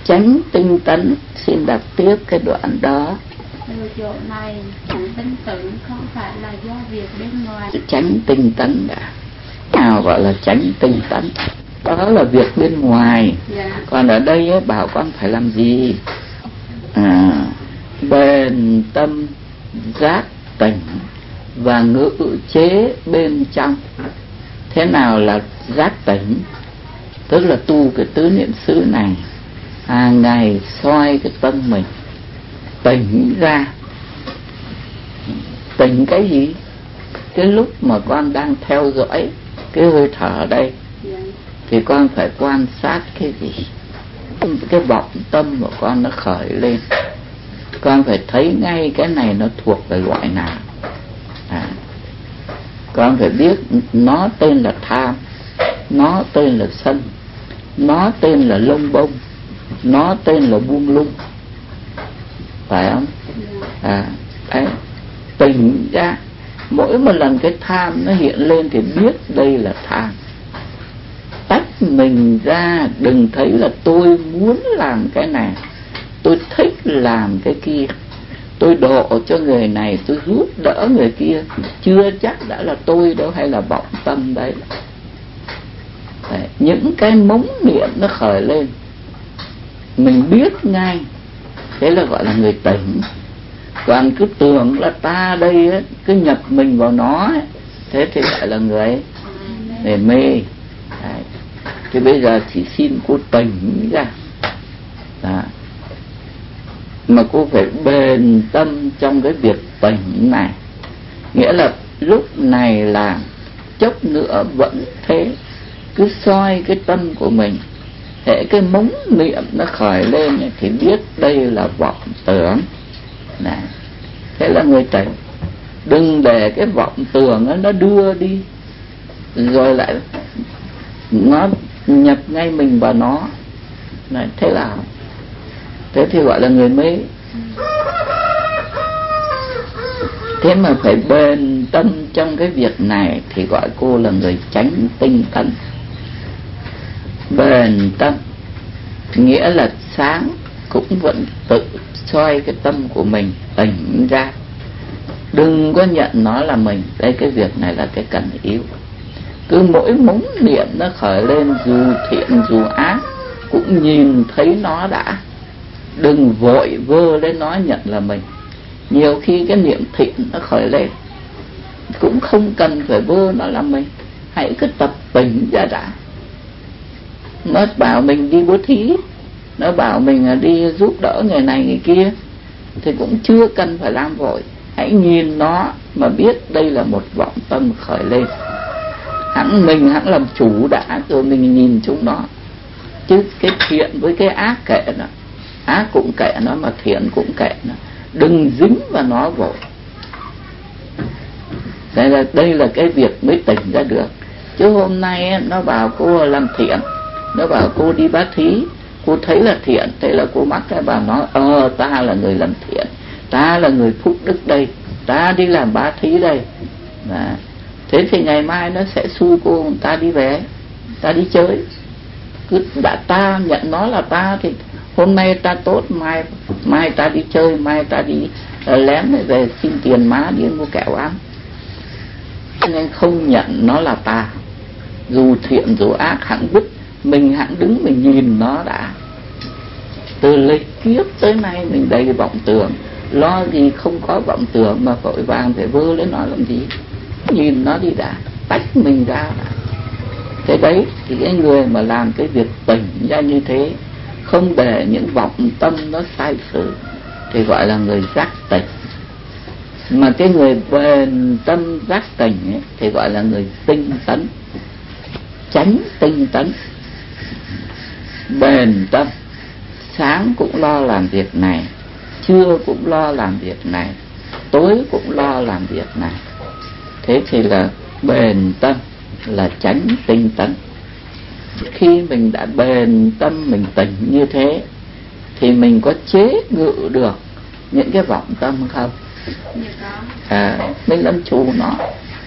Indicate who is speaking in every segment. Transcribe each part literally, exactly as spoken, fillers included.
Speaker 1: Chánh tinh tấn, xin đọc tiếp cái đoạn đó.
Speaker 2: Từ chỗ này, tinh tấn không phải là do việc bên ngoài.
Speaker 1: Chánh tinh tấn đã. Nào gọi là chánh tinh tấn? Đó là việc bên ngoài.
Speaker 2: Dạ.
Speaker 1: Còn ở đây ấy, bảo con phải làm gì? À, bền tâm giác tỉnh và ngự chế bên trong. Thế nào là giác tỉnh? Tức là tu cái tứ niệm xứ này, hàng ngày soi cái tâm mình, tỉnh ra. Tỉnh cái gì? Cái lúc mà con đang theo dõi cái hơi thở đây, thì con phải quan sát cái gì? Cái vọng tâm của con nó khởi lên, con phải thấy ngay cái này nó thuộc về loại nào. À, con phải biết nó tên là tham, nó tên là sân, nó tên là lông bông, nó tên là buông lung, phải không? À, đấy, tỉnh ra. Mỗi một lần cái tham nó hiện lên thì biết đây là tham. Tách mình ra, đừng thấy là tôi muốn làm cái này, tôi thích làm cái kia, tôi độ cho người này, tôi giúp đỡ người kia, chưa chắc đã là tôi đâu, hay là vọng tâm đấy. Đấy, những cái mống niệm nó khởi lên, mình biết ngay, thế là gọi là người tỉnh. Còn cứ tưởng là ta đây ấy, cứ nhập mình vào nó ấy, thế thì gọi là người, người mê. Đấy. Thì bây giờ chỉ xin cô tỉnh ra. Đó. Mà cô phải bền tâm trong cái việc tỉnh này. Nghĩa là lúc này làm, chốc nữa vẫn thế. Cứ soi cái tâm của mình, hễ cái mống niệm nó khởi lên ấy, thì biết đây là vọng tưởng này. Thế là người tỉnh. Đừng để cái vọng tưởng đó, nó đưa đi, rồi lại nó nhập ngay mình vào nó này. Thế là thế thì gọi là người mê. Thế mà phải bền tâm trong cái việc này thì gọi cô là người chánh tinh tấn. Bền tâm nghĩa là sáng cũng vẫn tự soi cái tâm của mình, tỉnh ra, đừng có nhận nó là mình. Đây, cái việc này là cái cần yếu. Cứ mỗi mống niệm nó khởi lên, dù thiện dù ác, cũng nhìn thấy nó đã, đừng vội vơ lên nó nhận là mình. Nhiều khi cái niệm thiện nó khởi lên, cũng không cần phải vơ nó là mình, hãy cứ tập tỉnh ra đã. Nó bảo mình đi bố thí, nó bảo mình đi giúp đỡ người này người kia, thì cũng chưa cần phải làm vội. Hãy nhìn nó mà biết đây là một vọng tâm khởi lên. Hẳn mình hẳn làm chủ đã, rồi mình nhìn chúng nó. Chứ cái thiện với cái ác kệ nó, ác cũng kệ nó mà thiện cũng kệ nó, đừng dính vào nó vội. Đây là, đây là cái việc mới tỉnh ra được. Chứ hôm nay ấy, nó bảo cô làm thiện, nó bảo cô đi bá thí, cô thấy là thiện, thế là cô mắc cái bảo nó, ờ ta là người làm thiện, ta là người phúc đức đây, ta đi làm bá thí đây. Đó. Thế thì ngày mai nó sẽ xui cô, ta đi về, ta đi chơi. Cứ đã ta nhận nó là ta thì hôm nay ta tốt, mai mai ta đi chơi, mai ta đi uh, lén về xin tiền má đi mua kẹo ăn. Nên không nhận nó là ta, dù thiện dù ác hẳn vứt, mình hẳn đứng mình nhìn nó đã. Từ lịch kiếp tới nay mình đầy vọng tưởng, lo gì không có vọng tưởng mà vội vàng phải vơ lấy nó làm gì. Nhìn nó đi đã, tách mình ra đã. Thế đấy, thì cái người mà làm cái việc tỉnh ra như thế, không để những vọng tâm nó sai sử, thì gọi là người giác tỉnh. Mà cái người bền tâm giác tỉnh ấy, thì gọi là người tinh tấn, chánh tinh tấn. Bền tâm, sáng cũng lo làm việc này, trưa cũng lo làm việc này, tối cũng lo làm việc này. Thế thì là bền tâm, là chánh tinh tấn. Khi mình đã bền tâm, mình tỉnh như thế, thì mình có chế ngự được những cái vọng tâm không? À, mình làm chủ nó.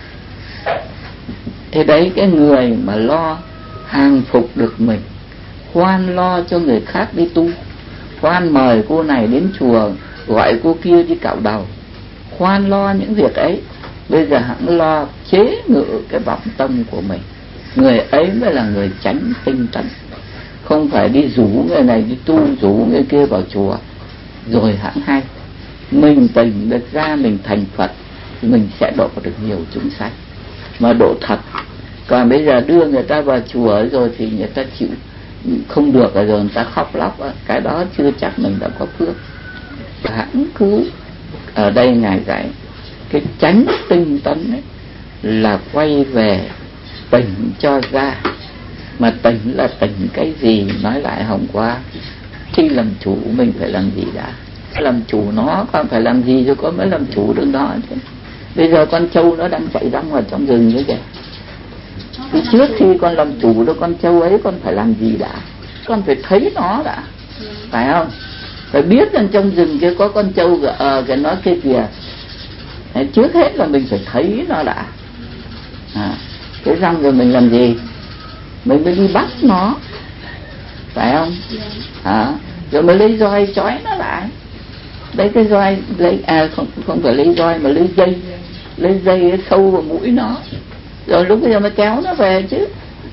Speaker 1: Thế đấy, cái người mà lo hàng phục được mình, khoan lo cho người khác đi tu, khoan mời cô này đến chùa, gọi cô kia đi cạo đầu, khoan lo những việc ấy. Bây giờ hãng lo chế ngự cái vọng tâm của mình. Người ấy mới là người chánh tinh tấn, không phải đi rủ người này đi tu, rủ người kia vào chùa rồi hãng hay. Mình tỉnh được ra, mình thành Phật thì mình sẽ độ được nhiều chúng sanh, mà độ thật. Còn bây giờ đưa người ta vào chùa rồi thì người ta chịu không được rồi, rồi người ta khóc lóc, cái đó chưa chắc mình đã có phước. Hãng cứ ở đây Ngài dạy cái chánh tinh tấn ấy là quay về tỉnh cho ra. Mà tỉnh là tỉnh cái gì? Nói lại hôm qua, khi làm chủ mình phải làm gì đã? Làm chủ nó, con phải làm gì rồi con mới làm chủ được nó chứ. Bây giờ con trâu nó đang chạy rong vào trong rừng như vậy, thì trước khi con làm chủ được con trâu ấy, con phải làm gì đã? Con phải thấy nó đã, phải không? Phải biết rằng trong rừng kia có con trâu ở cái nó kia kìa. Trước hết là mình phải thấy nó đã. À, thế xong rồi mình làm gì? Mình mới đi bắt nó, phải không? À, rồi mới lấy roi trói nó lại. Lấy cái roi, lấy à không không phải lấy roi mà lấy dây, lấy dây sâu vào mũi nó. Rồi lúc bây giờ mới kéo nó về chứ.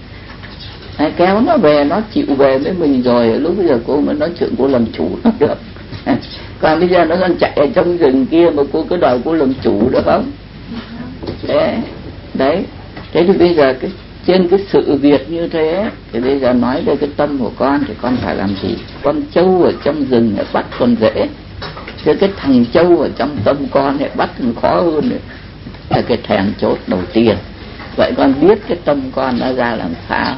Speaker 1: À, kéo nó về, nó chịu về với mình rồi lúc bây giờ cô mới nói chuyện cô làm chủ nó được. À, còn bây giờ nó còn chạy ở trong rừng kia mà cô cứ đòi cô làm chủ được không? Đấy, đấy. Thế thì bây giờ cái trên cái sự việc như thế thì bây giờ nói về cái tâm của con thì con phải làm gì? Con trâu ở trong rừng lại bắt còn dễ, chứ cái thằng trâu ở trong tâm con lại bắt còn khó hơn nữa. Là cái thèn chốt đầu tiên. Vậy con biết cái tâm con nó ra làm sao?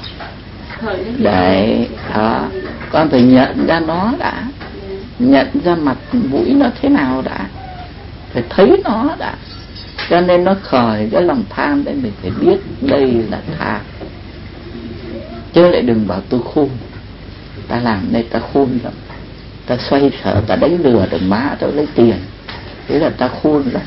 Speaker 1: Đấy, đó. Con phải nhận ra nó đã, nhận ra mặt mũi nó thế nào đã, phải thấy nó đã. Cho nên nó khởi cái lòng tham đấy, mình phải biết đây là tham. Chứ lại đừng bảo tôi khôn, ta làm đây ta khôn lắm, ta xoay sở, ta đánh lừa được má tao lấy tiền, thế là ta khôn lắm.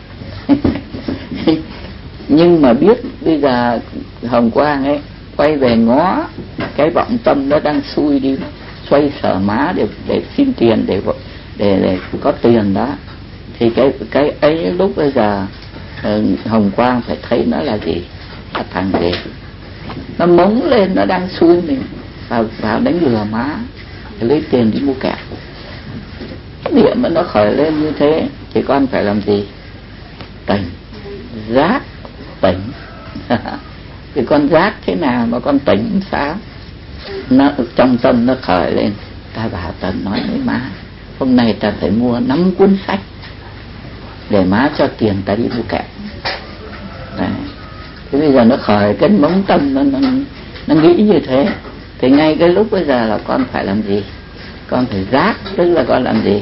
Speaker 1: Nhưng mà biết bây giờ Hồng Quang ấy quay về ngó cái vọng tâm nó đang xui đi, xoay sở má để để xin tiền, để để để có tiền đó, thì cái cái ấy lúc bây giờ Hồng Quang phải thấy nó là gì? Là thằng gì? Nó mống lên, nó đang xui mình vào vào đánh lừa má để lấy tiền đi mua kẹo. Cái niệm mà nó khởi lên như thế thì con phải làm gì? Tỉnh, giác, tỉnh. Thì con giác thế nào mà con tỉnh sao? Nó trong tâm nó khởi lên, ta bảo ta nói với má, hôm nay ta phải mua năm cuốn sách để má cho tiền ta đi mua kẹo. Đấy. Thế bây giờ nó khởi cái mống tâm nó, nó, nó nghĩ như thế, thì ngay cái lúc bây giờ là con phải làm gì? Con phải giác, tức là con làm gì?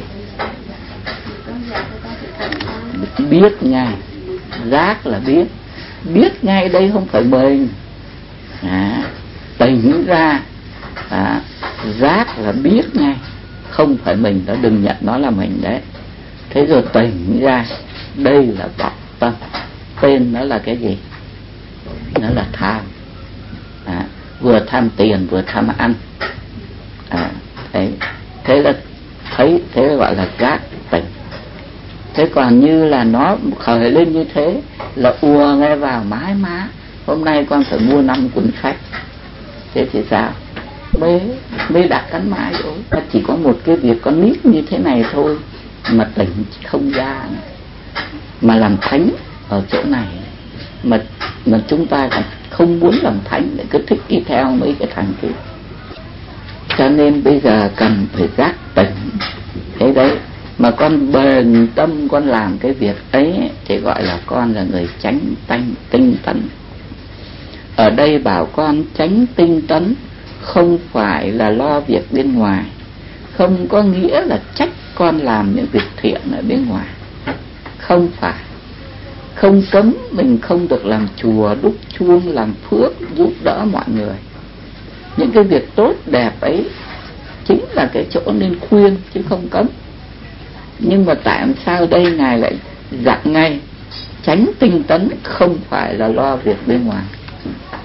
Speaker 1: Biết ngay. Giác là biết. Biết ngay đây không phải mình. À, tỉnh ra. À, giác là biết ngay, không phải mình đó, đừng nhận nó là mình đấy. Thế rồi tỉnh ra, đây là vọng tâm. Tên nó là cái gì? Nó là tham. À, vừa tham tiền vừa tham ăn. À, thế, thế là thấy, thế gọi là giác tỉnh. Thế còn như là nó khởi lên như thế là ùa ngay vào mái má, hôm nay con phải mua năm cuốn sách. Thế thì sao? Mới, mới đặt cắn mãi rồi. Chỉ có một cái việc con nít như thế này thôi mà tỉnh không ra, mà làm thánh ở chỗ này. Mà, mà chúng ta không muốn làm thánh, để cứ thích đi theo mấy cái thằng kia. Cho nên bây giờ cần phải giác tỉnh. Thế đấy, mà con bền tâm con làm cái việc ấy thì gọi là con là người chánh tánh tinh tấn. Ở đây bảo con chánh tinh tấn không phải là lo việc bên ngoài, không có nghĩa là trách con làm những việc thiện ở bên ngoài, không phải. Không cấm mình không được làm chùa, đúc chuông, làm phước, giúp đỡ mọi người. Những cái việc tốt đẹp ấy chính là cái chỗ nên khuyên chứ không cấm. Nhưng mà tại sao đây Ngài lại dặn ngay tránh tinh tấn không phải là lo việc bên ngoài.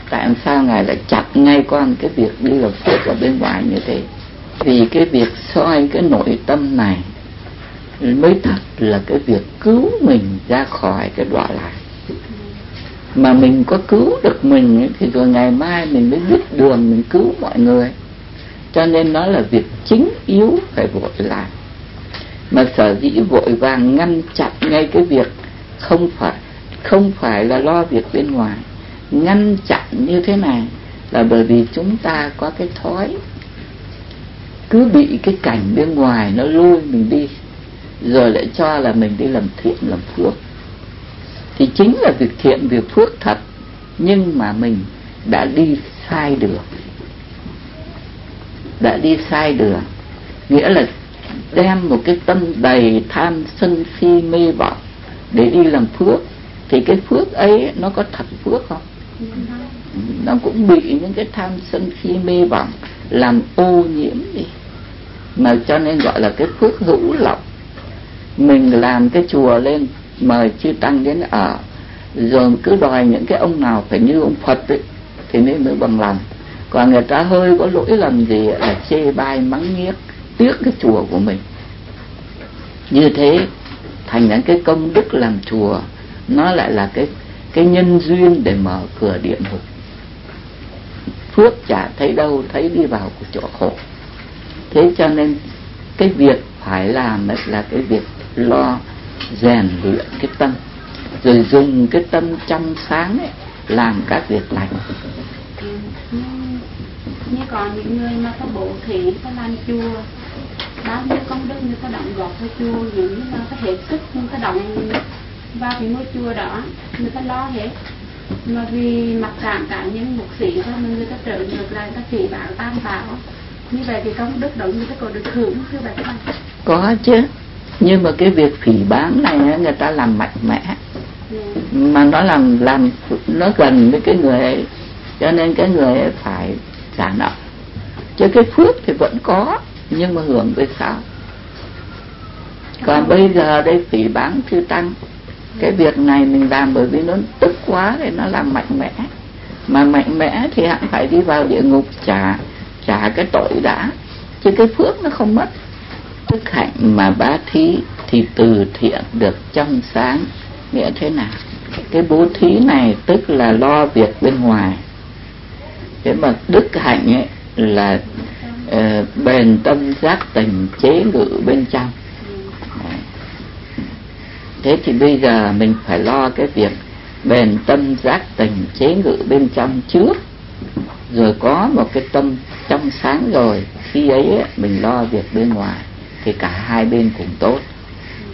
Speaker 1: Tại sao Ngài lại chặt ngay con cái việc đi làm phước ở bên ngoài như thế? Vì cái việc soi cái nội tâm này mới thật là cái việc cứu mình ra khỏi cái đọa lạc. Mà mình có cứu được mình ấy, thì rồi ngày mai mình mới biết đường mình cứu mọi người. Cho nên nó là việc chính yếu phải vội làm. Mà sở dĩ vội vàng ngăn chặn ngay cái việc không phải không phải là lo việc bên ngoài. Ngăn chặn như thế này là bởi vì chúng ta có cái thói cứ bị cái cảnh bên ngoài nó lôi mình đi, rồi lại cho là mình đi làm thiện làm phước. Thì chính là việc thiện việc phước thật, nhưng mà mình đã đi sai đường. Đã đi sai đường nghĩa là đem một cái tâm đầy tham sân si mê vọng để đi làm phước. Thì cái phước ấy nó có thật phước không? Nó cũng bị những cái tham sân si mê vọng làm ô nhiễm đi. Mà cho nên gọi là cái phước hữu lậu. Mình làm cái chùa lên mời chư tăng đến ở, rồi cứ đòi những cái ông nào phải như ông Phật ấy, thì nên mới bằng lòng. Còn người ta hơi có lỗi lầm gì là chê bai mắng nhiếc, tiếc cái chùa của mình. Như thế thành những cái công đức làm chùa nó lại là cái cái nhân duyên để mở cửa địa ngục. Phước chả thấy đâu, thấy đi vào của chỗ khổ. Thế cho nên cái việc phải làm đấy là cái việc lo rèn luyện cái tâm, rồi dùng cái tâm trong sáng ấy làm các việc lành.
Speaker 2: Như còn những người mà có bố thí, có làm chùa, bao nhiêu công đức như có động góp vào chùa, những mà có hết sức nhưng có động vào cái ngôi chùa đó, người ta lo hết. Mà vì mặc cảm cả những mục sĩ thôi, mà người ta trở ngược lại, ta chỉ bảo tam bảo. Như vậy thì công đức đó người ta có được hưởng thưa bà con?
Speaker 1: Có chứ. Nhưng mà cái việc phỉ báng này người ta làm mạnh mẽ, yeah. Mà nó làm làm nó gần với cái người ấy, cho nên cái người ấy phải trả nợ. Chứ cái phước thì vẫn có, nhưng mà hưởng về sau. Còn bây giờ đây phỉ báng chư tăng, cái việc này mình làm bởi vì nó tức quá thì nó làm mạnh mẽ. Mà mạnh mẽ thì hẳn phải đi vào địa ngục trả trả cái tội đã, chứ cái phước nó không mất. Đức hạnh mà bá thí thì từ thiện được trong sáng. Nghĩa thế nào? Cái bố thí này tức là lo việc bên ngoài. Thế mà đức hạnh ấy là uh, bền tâm giác tình chế ngự bên trong. Thế thì bây giờ mình phải lo cái việc bền tâm giác tình chế ngự bên trong trước, rồi có một cái tâm trong sáng rồi, khi ấy mình lo việc bên ngoài thì cả hai bên cùng tốt.